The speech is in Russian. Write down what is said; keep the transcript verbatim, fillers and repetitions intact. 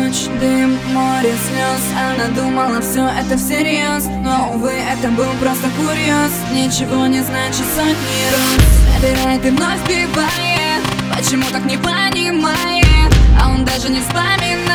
ночь, дым, море слез. Она думала, все это всерьез, но, увы, это был просто курьез. Ничего не значит сотни роз. Забирает и вновь вбивает, почему так не понимает, а он даже не вспоминает.